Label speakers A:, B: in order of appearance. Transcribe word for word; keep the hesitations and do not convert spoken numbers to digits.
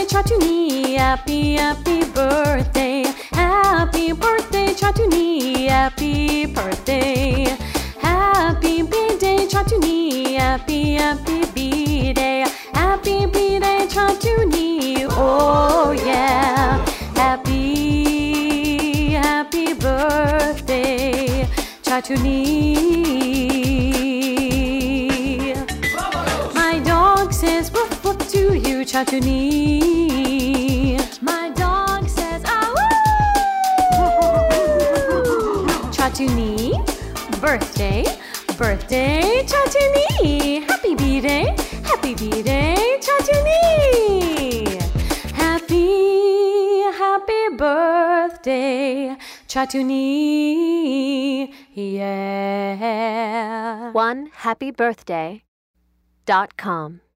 A: Chatuni, happy, happy birthday. Happy birthday, Chatuni, happy birthday. Happy B-day, Chatuni, happy, happy B-day. Happy B-day, Chatuni, oh yeah. Happy, happy birthday, Chatuni. My dog says woof woof to you, Chatuni. My dog says ah woo. Chatuni, birthday, birthday, Chatuni. Happy B-day, happy B-day, Chatuni. Happy, happy birthday, Chatuni. Yeah.
B: one happy birthday dot com